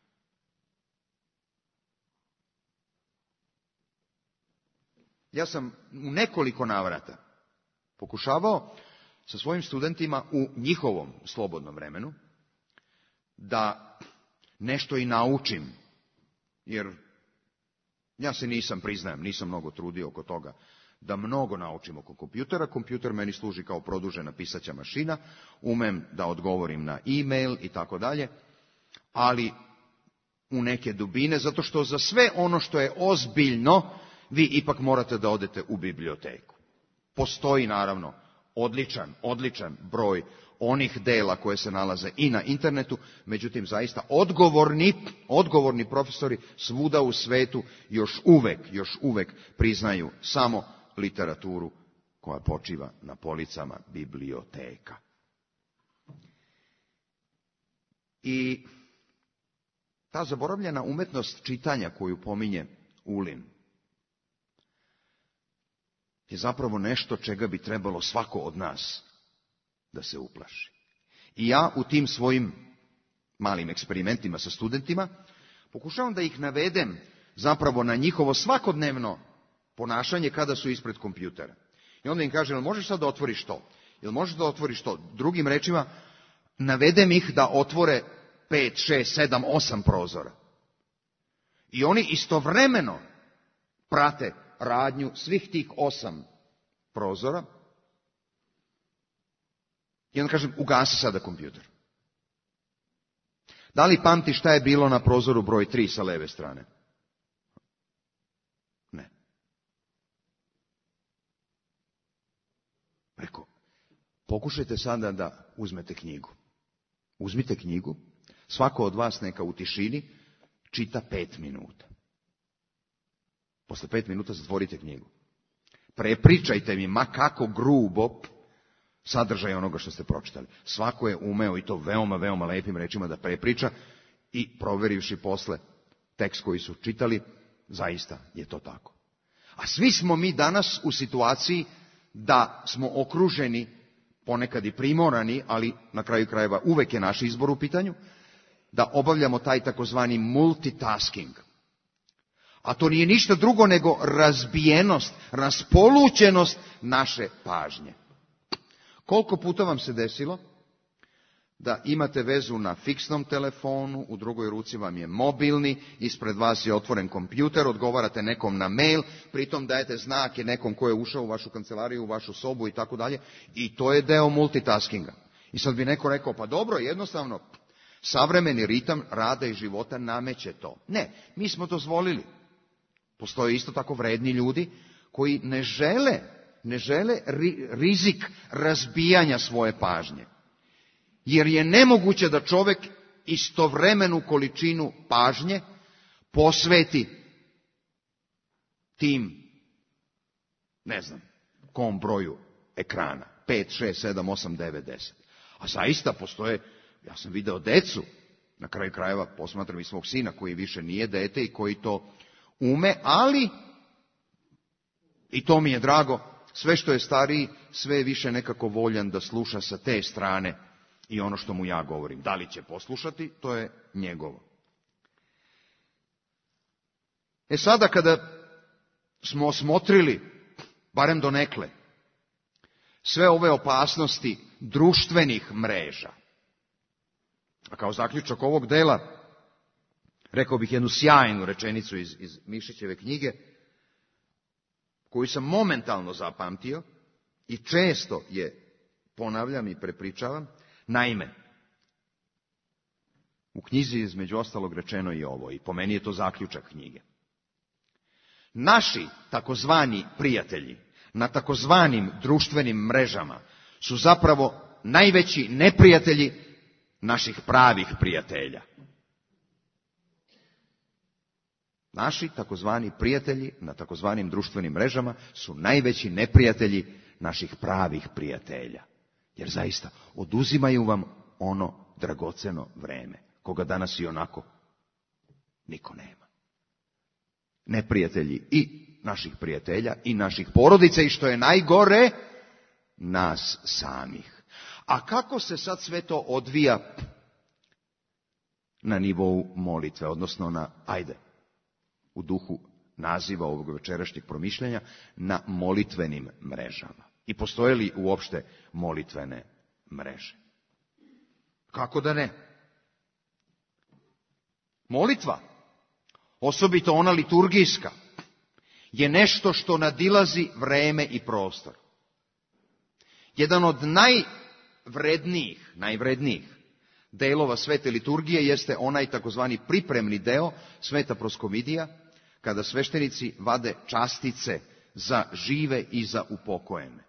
Ja sam u nekoliko navrata pokušavao sa svojim studentima u njihovom slobodnom vremenu da nešto i naučim, jer ja se nisam, priznajem, nisam mnogo trudio oko toga da mnogo naučim oko kompjutera. Kompjuter meni služi kao produžena pisaća mašina, umem da odgovorim na e-mail i tako dalje, ali u neke dubine, zato što za sve ono što je ozbiljno, vi ipak morate da odete u biblioteku. Postoji naravno odličan, odličan broj onih dela koje se nalaze i na internetu, međutim zaista odgovorni, odgovorni profesori svuda u svetu još uvek, još uvek priznaju samo literaturu koja počiva na policama biblioteka. I ta zaboravljena umetnost čitanja koju pominje Ulin je zapravo nešto čega bi trebalo svako od nas da se uplaši. I ja u tim svojim malim eksperimentima sa studentima pokušavam da ih navedem zapravo na njihovo svakodnevno ponašanje kada su ispred kompjutera. I onda im kažem: jel možeš sad da otvoriš to? Jel možeš da otvoriš to? Drugim rečima, navedem ih da otvore pet, šest, sedam, osam prozora. I oni istovremeno prate radnju svih tih osam prozora. I onda kažem: ugasi sada kompjuter. Da li pamti šta je bilo na prozoru broj tri sa leve strane? Ne. Rekao: pokušajte sada da uzmete knjigu. Uzmite knjigu, svako od vas neka u tišini čita pet minuta. Posle pet minuta zatvorite knjigu. Prepričajte mi, ma kako grubo, sadržaj onoga što ste pročitali. Svako je umeo, i to veoma, veoma lepim rečima, da prepriča, i proverivši posle tekst koji su čitali, zaista je to tako. A svi smo mi danas u situaciji da smo okruženi, ponekad i primorani, ali na kraju krajeva uvek je naš izbor u pitanju, da obavljamo taj takozvani multitasking. A to nije ništa drugo nego razbijenost, raspolućenost naše pažnje. Koliko puta vam se desilo da imate vezu na fiksnom telefonu, u drugoj ruci vam je mobilni, ispred vas je otvoren kompjuter, odgovarate nekom na mail, pritom dajete znake nekom ko je ušao u vašu kancelariju, u vašu sobu i tako dalje. I to je deo multitaskinga. I sad bi neko rekao, pa dobro, jednostavno, savremeni ritam rada i života nameće to. Ne, mi smo dozvolili. Postoje isto tako vredni ljudi koji ne žele, ne žele ri, rizik razbijanja svoje pažnje. Jer je nemoguće da čovjek istovremenu količinu pažnje posveti tim, ne znam, kom broju ekrana. pet, šest, sedam, osam, devet, deset. A zaista postoje, ja sam video decu, na kraju krajeva posmatram i svog sina koji više nije dete i koji to ume, ali, i to mi je drago, sve što je stariji, sve je više nekako voljan da sluša sa te strane i ono što mu ja govorim. Da li će poslušati, to je njegovo. E sada kada smo osmotrili, barem donekle, sve ove opasnosti društvenih mreža, a kao zaključak ovog dela, rekao bih jednu sjajnu rečenicu iz, iz Mišićeve knjige, koju sam momentalno zapamtio i često je ponavljam i prepričavam. Naime, u knjizi između ostalog rečeno i ovo, i po meni je to zaključak knjige. Naši takozvani prijatelji na takozvanim društvenim mrežama su zapravo najveći neprijatelji naših pravih prijatelja. Naši takozvani prijatelji na takozvanim društvenim mrežama su najveći neprijatelji naših pravih prijatelja. Jer zaista oduzimaju vam ono dragoceno vreme, koga danas i onako niko nema. Neprijatelji i naših prijatelja i naših porodica i što je najgore, nas samih. A kako se sad sve to odvija na nivou molitve, odnosno na, ajde, u duhu naziva ovog večerašnjeg promišljanja, na molitvenim mrežama. I postoje li uopšte molitvene mreže? Kako da ne? Molitva, osobito ona liturgijska, je nešto što nadilazi vreme i prostor. Jedan od najvrednijih, najvrednijih delova svete liturgije jeste onaj takozvani pripremni deo, sveta proskomidija, kada sveštenici vade častice za žive i za upokojene.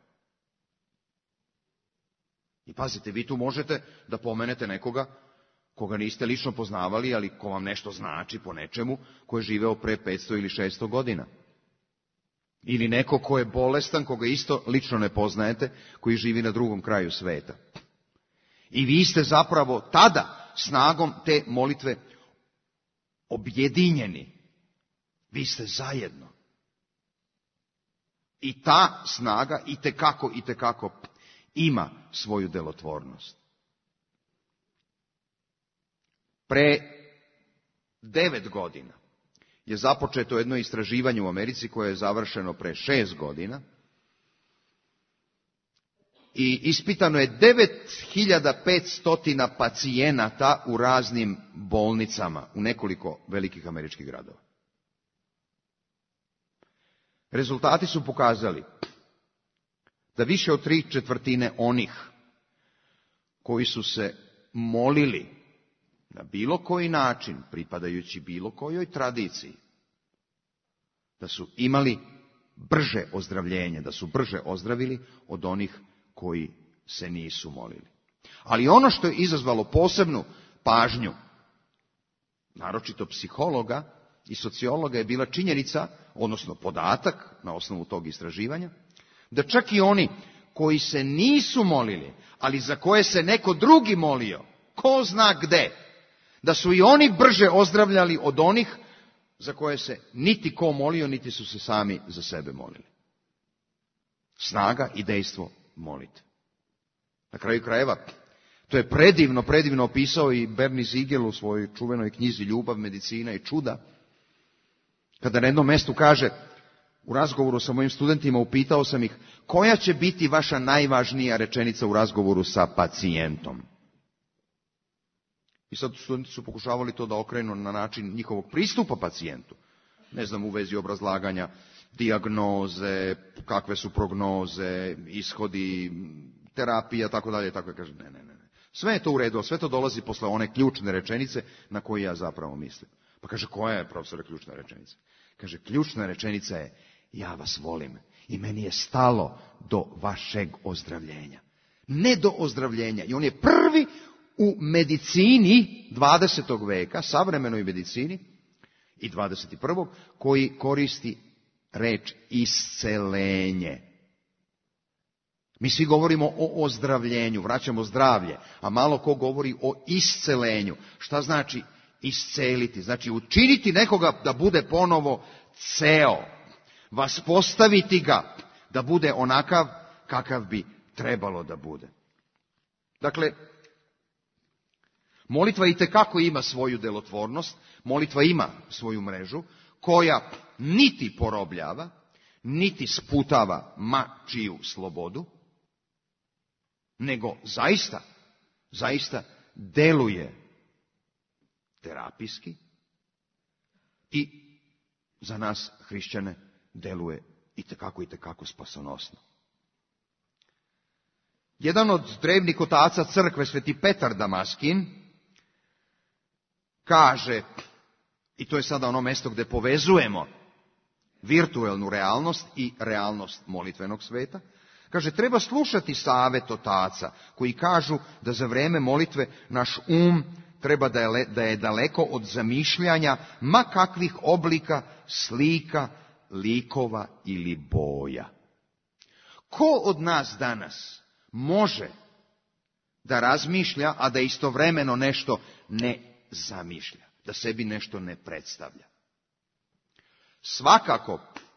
I pazite, vi tu možete da pomenete nekoga koga niste lično poznavali, ali ko vam nešto znači po nečemu, ko je živeo pre petsto ili šesto godina. Ili neko ko je bolestan, koga isto lično ne poznajete, koji živi na drugom kraju sveta. I vi ste zapravo tada snagom te molitve objedinjeni. Vi ste zajedno. I ta snaga itekako, itekako ima svoju delotvornost. Pre devet godina je započeto jedno istraživanje u Americi koje je završeno pre šest godina i ispitano je devet hiljada petsto pacijenata u raznim bolnicama u nekoliko velikih američkih gradova. Rezultati su pokazali da više od tri četvrtine onih koji su se molili na bilo koji način, pripadajući bilo kojoj tradiciji, da su imali brže ozdravljenje, da su brže ozdravili od onih koji se nisu molili. Ali ono što je izazvalo posebnu pažnju, naročito psihologa i sociologa, je bila činjenica, odnosno podatak na osnovu tog istraživanja, da čak i oni koji se nisu molili, ali za koje se neko drugi molio, ko zna gde, da su i oni brže ozdravljali od onih za koje se niti ko molio, niti su se sami za sebe molili. Snaga i dejstvo molitve. Na kraju krajeva, to je predivno, predivno opisao i Bernie Siegel u svojoj čuvenoj knjizi Ljubav, medicina i čuda, kada na jednom mestu kaže, u razgovoru sa mojim studentima upitao sam ih, koja će biti vaša najvažnija rečenica u razgovoru sa pacijentom? I sad studenti su pokušavali to da okrenu na način njihovog pristupa pacijentu. Ne znam, u vezi obrazlaganja dijagnoze, kakve su prognoze, ishodi, terapija, tako dalje, tako da kaže, ne, ne, ne. Sve je to u redu, sve to dolazi posle one ključne rečenice na koje ja zapravo mislim. Pa kaže, koja je, profesore, ključna rečenica? Kaže, ključna rečenica je, ja vas volim i meni je stalo do vašeg ozdravljenja. Ne do ozdravljenja. I on je prvi u medicini dvadesetog veka, savremenoj medicini i dvadeset prvog koji koristi reč iscelenje. Mi svi govorimo o ozdravljenju, vraćamo zdravlje, a malo ko govori o iscelenju. Šta znači isceliti? Znači učiniti nekoga da bude ponovo ceo, vaspostaviti ga da bude onakav kakav bi trebalo da bude. Dakle, molitva itekako ima svoju delotvornost, molitva ima svoju mrežu, koja niti porobljava, niti sputava ma čiju slobodu, nego zaista, zaista deluje terapijski i za nas hrišćane deluje itekako, itekako spasonosno. Jedan od drevnih otaca crkve, Sveti Petar Damaskin, kaže, i to je sada ono mesto gde povezujemo virtuelnu realnost i realnost molitvenog sveta, kaže, treba slušati savet otaca koji kažu da za vreme molitve naš um treba da je, da je daleko od zamišljanja ma kakvih oblika, slika, likova ili boja. Ko od nas danas može da razmišlja, a da istovremeno nešto ne zamišlja, da sebi nešto ne predstavlja? Svakako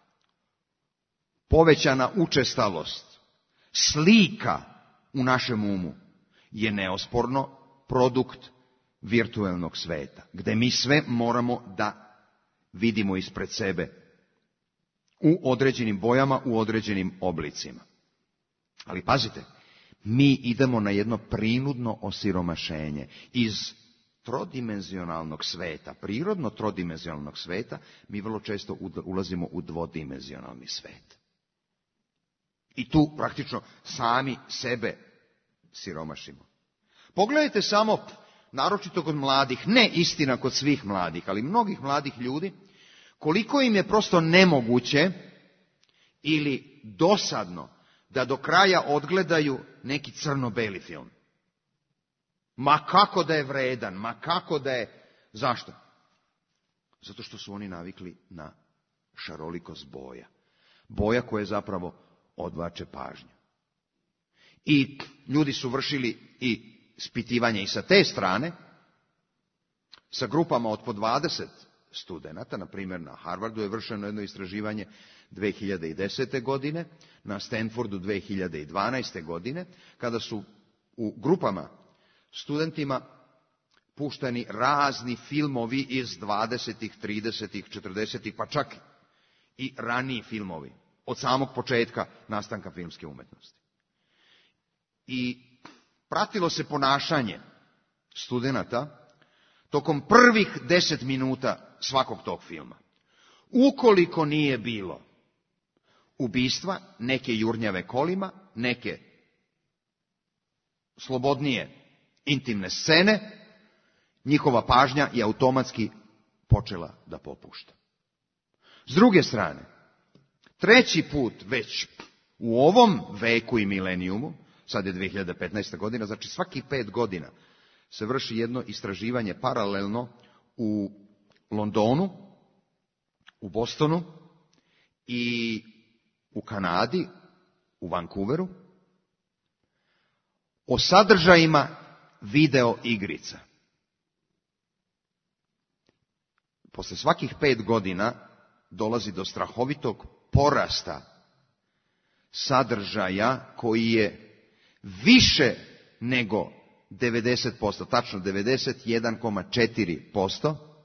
povećana učestalost slika u našem umu je neosporno produkt virtuelnog sveta, gde mi sve moramo da vidimo ispred sebe u određenim bojama, u određenim oblicima. Ali pazite, mi idemo na jedno prinudno osiromašenje iz trodimenzionalnog sveta, prirodno trodimenzionalnog sveta, mi vrlo često ulazimo u dvodimenzionalni svet. I tu praktično sami sebe siromašimo. Pogledajte samo, naročito kod mladih, ne istina kod svih mladih, ali mnogih mladih ljudi, koliko im je prosto nemoguće ili dosadno da do kraja odgledaju neki crno-beli film. Ma kako da je vredan, ma kako da je... Zašto? Zato što su oni navikli na šarolikost boja. Boja koje zapravo odvlače pažnju. I ljudi su vršili i ispitivanje i sa te strane, sa grupama od po dvadeset studenata, na primjer na Harvardu je vršeno jedno istraživanje dve hiljade desete. godine, na Stanfordu dve hiljade dvanaeste. godine, kada su u grupama studentima pušteni razni filmovi iz dvadesetih, tridesetih, četrdesetih, pa čak i raniji filmovi, od samog početka nastanka filmske umetnosti. I pratilo se ponašanje studenata tokom prvih deset minuta svakog tog filma. Ukoliko nije bilo ubistva, neke jurnjave kolima, neke slobodnije intimne scene, njihova pažnja je automatski počela da popušta. S druge strane, treći put već u ovom veku i milenijumu, sad je dve hiljade petnaesta. godina, znači svakih pet godina se vrši jedno istraživanje paralelno u Londonu, u Bostonu i u Kanadi, u Vancouveru, o sadržajima video igrica. Posle svakih pet godina dolazi do strahovitog porasta sadržaja koji je više nego devedeset posto, tačno devedeset jedan zarez četiri posto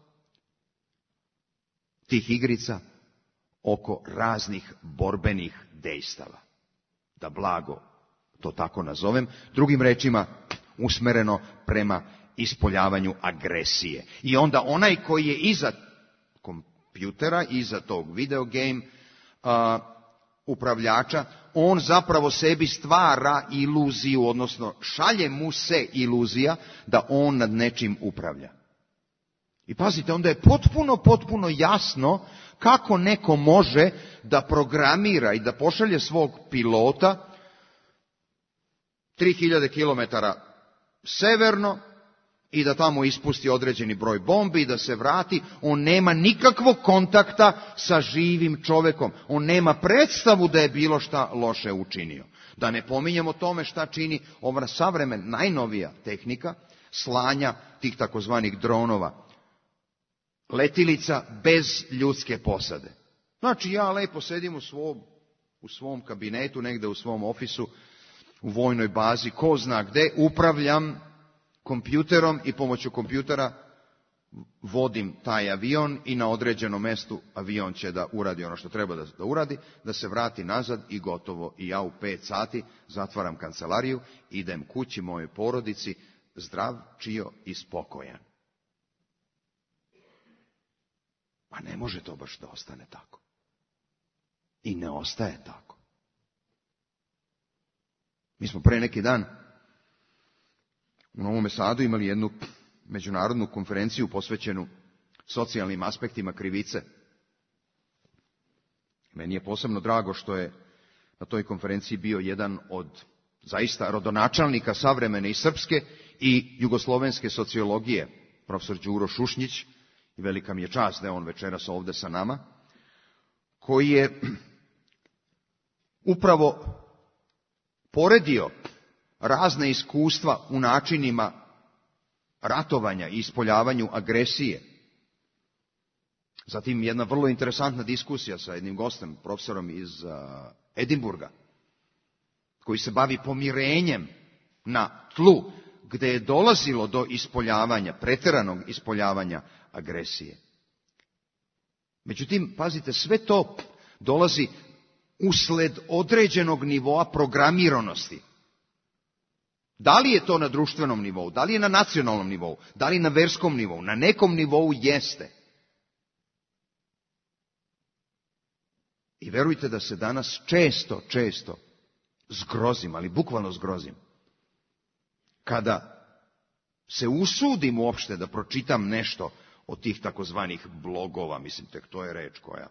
tih igrica oko raznih borbenih dejstava. Da blago to tako nazovem, drugim rečima usmereno prema ispoljavanju agresije. I onda onaj koji je iza kompjutera, iza tog video game uh, upravljača, on zapravo sebi stvara iluziju, odnosno šalje mu se iluzija da on nad nečim upravlja. I pazite, onda je potpuno, potpuno jasno kako neko može da programira i da pošalje svog pilota tri hiljade kilometara severno i da tamo ispusti određeni broj bombi i da se vrati. On nema nikakvog kontakta sa živim čovekom. On nema predstavu da je bilo šta loše učinio. Da ne pominjemo tome šta čini ova savremena, najnovija tehnika slanja tih takozvanih dronova, letilica bez ljudske posade. Znači ja lepo sedim u svom, u svom kabinetu, negde u svom ofisu, u vojnoj bazi, ko zna gde, upravljam kompjuterom i pomoću kompjutera vodim taj avion i na određenom mestu avion će da uradi ono što treba da, da uradi, da se vrati nazad i gotovo. I ja u pet sati zatvaram kancelariju, idem kući mojoj porodici, zdrav, čio i spokojan. Pa ne može to baš da ostane tako. I ne ostaje tako. Mi smo pre neki dan u Novom Sadu imali jednu međunarodnu konferenciju posvećenu socijalnim aspektima krivice. Meni je posebno drago što je na toj konferenciji bio jedan od zaista rodonačelnika savremene i srpske i jugoslovenske sociologije, profesor Đuro Šušnjić, i velika mi je čast da je on večeras ovde sa nama, koji je upravo poredio razne iskustva u načinima ratovanja i ispoljavanju agresije. Zatim jedna vrlo interesantna diskusija sa jednim gostem, profesorom iz uh, Edinburga, koji se bavi pomirenjem na tlu, gde je dolazilo do ispoljavanja, preteranog ispoljavanja agresije. Međutim, pazite, sve to dolazi usled određenog nivoa programiranosti. Da li je to na društvenom nivou, da li je na nacionalnom nivou, da li na verskom nivou, na nekom nivou jeste. I verujte da se danas često, često zgrozim, ali bukvalno zgrozim, kada se usudim uopšte da pročitam nešto od tih takozvanih blogova, mislim, tek to je reč koja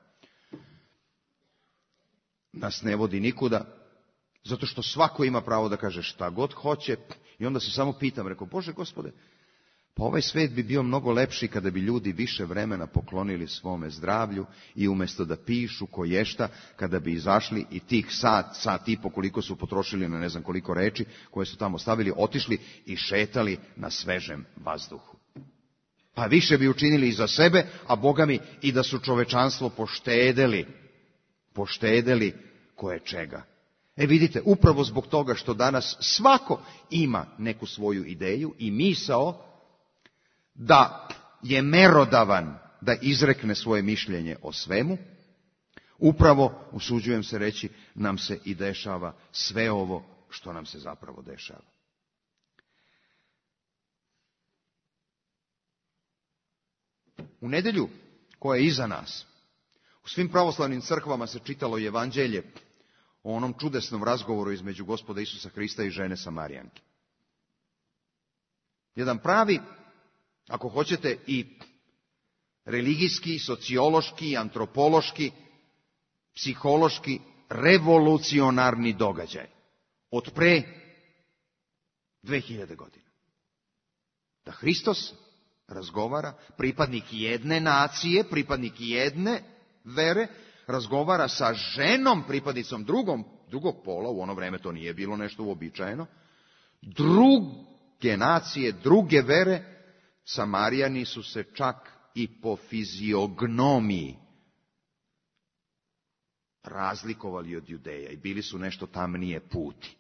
nas ne vodi nikuda, zato što svako ima pravo da kaže šta god hoće. I onda se samo pitam, rekao, Bože Gospode, pa ovaj svet bi bio mnogo lepši kada bi ljudi više vremena poklonili svome zdravlju i umjesto da pišu koješta, kada bi izašli i tih sat, sat i po koliko su potrošili na ne znam koliko reči koje su tamo stavili, otišli i šetali na svežem vazduhu. Pa više bi učinili i za sebe, a Boga mi i da su čovečanstvo poštedeli, poštedeli koje čega. E vidite, upravo zbog toga što danas svako ima neku svoju ideju i misao da je merodavan da izrekne svoje mišljenje o svemu, upravo, usuđujem se reći, nam se i dešava sve ovo što nam se zapravo dešava. U nedelju koja je iza nas, u svim pravoslavnim crkvama se čitalo evanđelje o onom čudesnom razgovoru između Gospoda Isusa Hrista i žene Samarijanke. Jedan pravi, ako hoćete, i religijski, sociološki, antropološki, psihološki, revolucionarni događaj od pre dve hiljade godina. Da Hristos razgovara, pripadnik jedne nacije, pripadnik jedne vere, razgovara sa ženom, pripadnicom drugom, drugog pola, u ono vreme to nije bilo nešto uobičajeno, druge nacije, druge vere. Samarijani su se čak i po fiziognomiji razlikovali od Judeja i bili su nešto tamnije puti.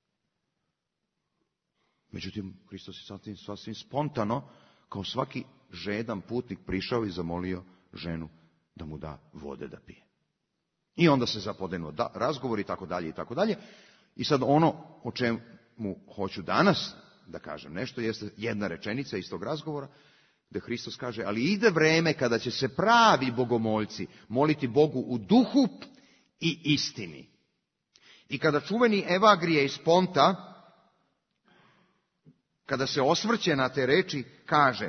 Međutim, Hristos je sasvim, sasvim spontano, kao svaki žedan putnik, prišao i zamolio ženu da mu da vode da pije. I onda se zapodenuo razgovor i tako dalje i tako dalje. I sad ono o čemu hoću danas da kažem nešto, jeste jedna rečenica iz tog razgovora, gde Hristos kaže, ali ide vreme kada će se pravi bogomoljci moliti Bogu u duhu i istini. I kada čuveni Evagrije iz Ponta, kada se osvrće na te reči, kaže,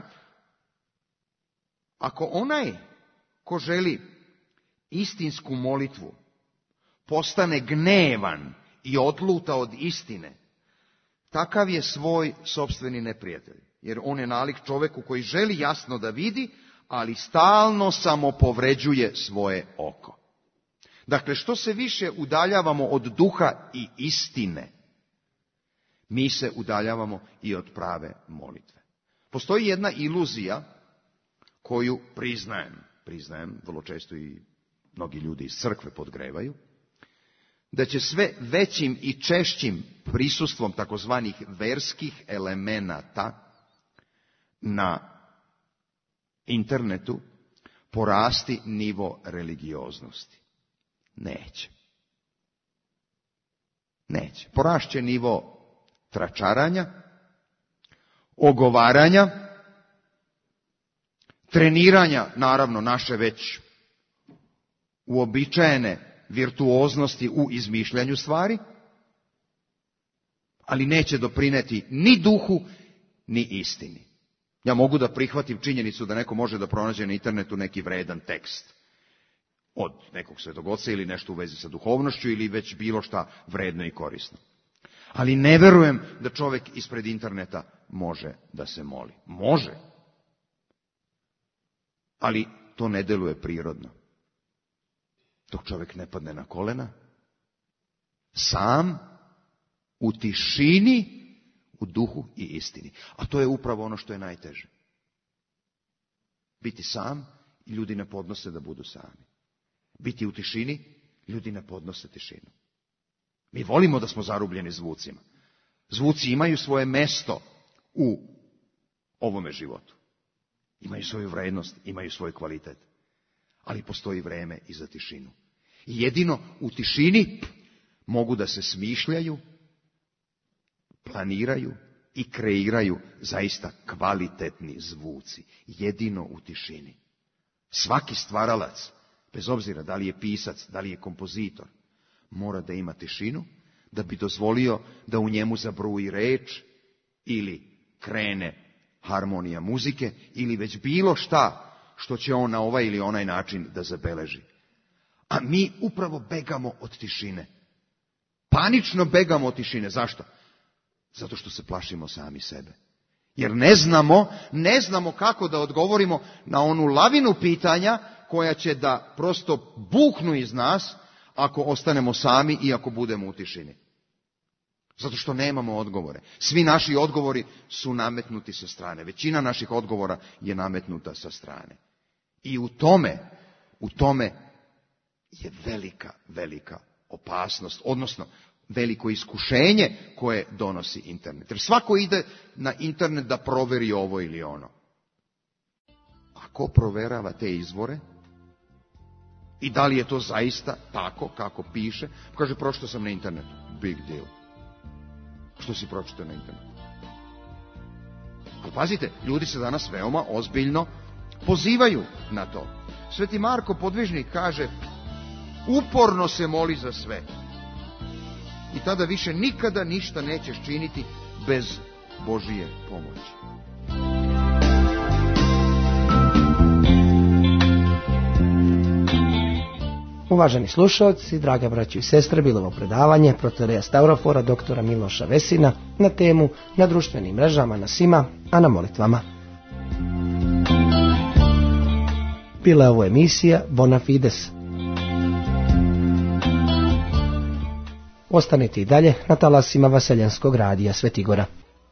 ako onaj ko želi istinsku molitvu postane gnevan i odluta od istine, takav je svoj sopstveni neprijatelj. Jer on je nalik čoveku koji želi jasno da vidi, ali stalno samo povređuje svoje oko. Dakle, što se više udaljavamo od duha i istine, mi se udaljavamo i od prave molitve. Postoji jedna iluzija koju priznajem, priznajem, vrlo često i mnogi ljudi iz crkve podgrevaju, da će sve većim i češćim prisustvom takozvanih verskih elemenata na internetu porasti nivo religioznosti. Neće. Neće. Porašće nivo tračaranja, ogovaranja, treniranja, naravno, naše već uobičajene virtuoznosti u izmišljanju stvari, ali neće doprineti ni duhu, ni istini. Ja mogu da prihvatim činjenicu da neko može da pronađe na internetu neki vredan tekst od nekog svetog oca ili nešto u vezi sa duhovnošću ili već bilo šta vredno i korisno. Ali ne verujem da čovjek ispred interneta može da se moli. Može. Ali to ne deluje prirodno. Dok čovjek ne padne na kolena, sam, u tišini, u duhu i istini. A to je upravo ono što je najteže. Biti sam i ljudi ne podnose da budu sami. Biti u tišini, ljudi ne podnose tišinu. Mi volimo da smo zarubljeni zvucima. Zvuci imaju svoje mesto u ovome životu. Imaju svoju vrednost, imaju svoj kvalitet. Ali postoji vreme i za tišinu. I jedino u tišini mogu da se smišljaju, planiraju i kreiraju zaista kvalitetni zvuci. Jedino u tišini. Svaki stvaralac, bez obzira da li je pisac, da li je kompozitor, mora da ima tišinu da bi dozvolio da u njemu zabruji reč ili krene harmonija muzike ili već bilo šta što će on na ovaj ili onaj način da zabeleži. A mi upravo begamo od tišine. Panično begamo od tišine. Zašto? Zato što se plašimo sami sebe. Jer ne znamo, ne znamo kako da odgovorimo na onu lavinu pitanja koja će da prosto buknu iz nas ako ostanemo sami i ako budemo u tišini. Zato što nemamo odgovore. Svi naši odgovori su nametnuti sa strane. Većina naših odgovora je nametnuta sa strane. I u tome, u tome je velika, velika opasnost, odnosno veliko iskušenje koje donosi internet. Jer svako ide na internet da proveri ovo ili ono. Ako proverava te izvore, i da li je to zaista tako kako piše, kaže, pročitao sam na internetu. Big deal. Što si pročitao na internetu? Ali pazite, ljudi se danas veoma ozbiljno pozivaju na to. Sveti Marko Podvižnik kaže, uporno se moli za sve. I tada više nikada ništa nećeš činiti bez Božije pomoći. Uvaženi slušalci, draga braćo i sestre, bilo ovo predavanje protoreja Stavrofora, doktora Miloša Vesina, na temu na društvenim mrežama, na svima, a na molitvama. Bila je ovo emisija Bona Fides. Ostanite i dalje na talasima Vaseljanskog radija Svetigora.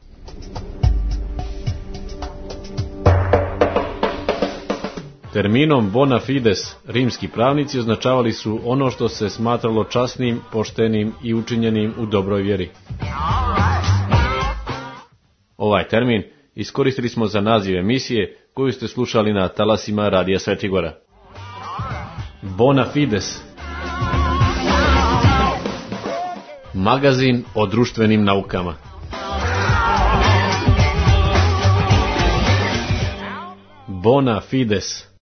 Terminom bona fides rimski pravnici označavali su ono što se smatralo časnim, poštenim i učinjenim u dobroj vjeri. Ovaj termin iskoristili smo za naziv emisije koju ste slušali na talasima radija Svetigora. Bona fides. Magazin o društvenim naukama. bona fides.